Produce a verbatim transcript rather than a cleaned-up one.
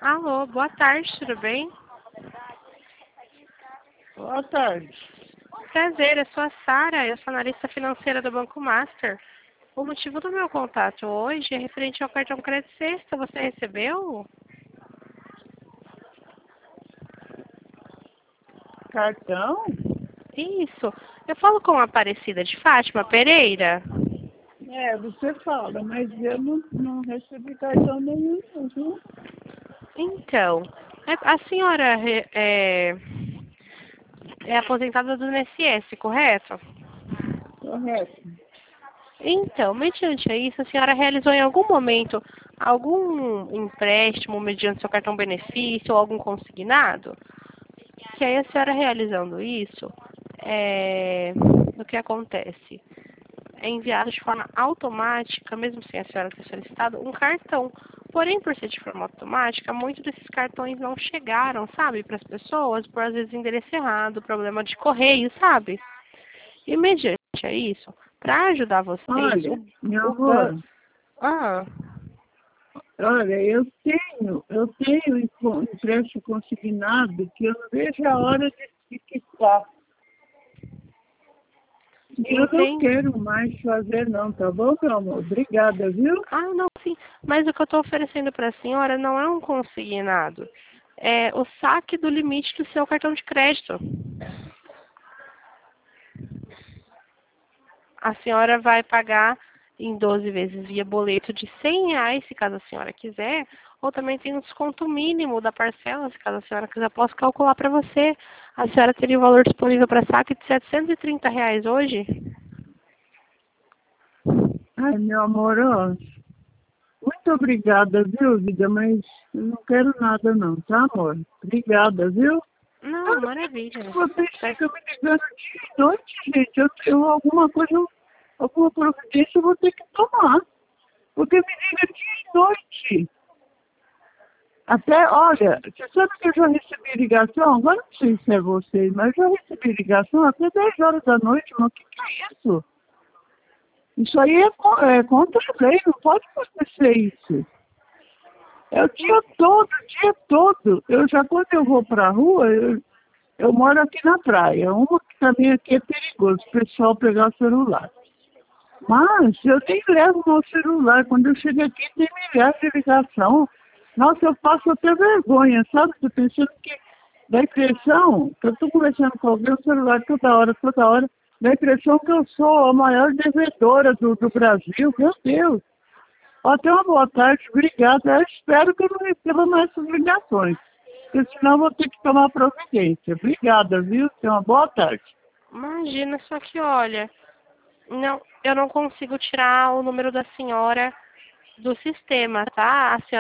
Alô, boa tarde, tudo bem? Boa tarde. Prazer, eu sou a Sara, eu sou analista financeira do Banco Master. O motivo do meu contato hoje é referente ao cartão Crédito Sexta. Você recebeu? Cartão? Isso. Eu falo com a Aparecida de Fátima Pereira. É, você fala, mas eu não, não recebi cartão nenhum, não, viu? Então, é- a senhora re- é, é aposentada do I N S S, correto? Correto. Então, mediante a isso, a senhora realizou em algum momento algum empréstimo mediante seu cartão benefício ou algum consignado? Que aí a senhora realizando isso, é, o que acontece? É enviado de forma automática, mesmo sem a senhora ter solicitado, um cartão. Porém, por ser de forma automática, muitos desses cartões não chegaram, sabe, para as pessoas, por às vezes endereço errado, problema de correio, sabe? E mediante a isso, para ajudar vocês, Olha, o, meu o banco... amor, Ah, olha, eu tenho, eu tenho um empréstimo consignado que eu não vejo a hora de, de quitar. E eu não entende? quero mais fazer não, tá bom, meu amor? Obrigada, viu? Ah, não, sim. Mas o que eu estou oferecendo para a senhora não é um consignado. É o saque do limite do seu cartão de crédito. A senhora vai pagar em doze vezes via boleto de cem reais, se caso a senhora quiser, ou também tem um desconto mínimo da parcela, se caso a senhora quiser, posso calcular para você. A senhora teria o valor disponível para saque de setecentos e trinta reais hoje? Ai, meu amor, ó, muito obrigada, viu, vida? Mas eu não quero nada não, tá, amor? Obrigada, viu? Não, Eu não sei por maravilha. que vocês ficam me ligando dia e noite, gente. Eu, eu alguma coisa, alguma providência eu vou ter que tomar. Porque me liga dia e noite. Até, olha, você sabe que eu já recebi ligação? Agora não sei se é vocês, mas eu já recebi ligação até dez horas da noite. Mas o que, que é isso? Isso aí é, co- é contra a lei, não pode acontecer isso. É o dia todo, o dia todo. Eu já, quando eu vou pra rua, eu, eu moro aqui na praia. Uma que também aqui é perigoso, o pessoal pegar o celular. Mas eu nem levo meu celular. Quando eu chego aqui, tem milhares de ligação. Nossa, eu passo até vergonha, sabe? Tô pensando que dá a impressão que eu estou conversando com alguém no celular toda hora, toda hora. Dá a impressão que eu sou a maior devedora do, do Brasil. Meu Deus. Ó, tenha uma boa tarde, obrigada. Eu espero que eu não receba mais essas ligações, porque senão eu vou ter que tomar providência. Obrigada, viu? Tenha uma boa tarde. Imagina, só que olha, não, eu não consigo tirar o número da senhora do sistema, tá? A senhora